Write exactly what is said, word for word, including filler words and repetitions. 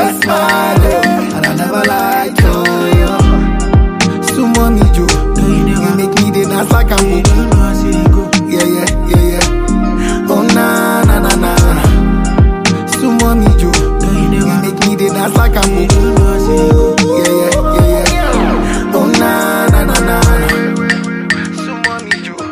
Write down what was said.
your smile, oh, and I never lied to you. Sumo me jo, you make me the dance like I'm go. Yeah, yeah, yeah, yeah. Oh na na na na. Sumo me jo, you make me the dance like I'm go.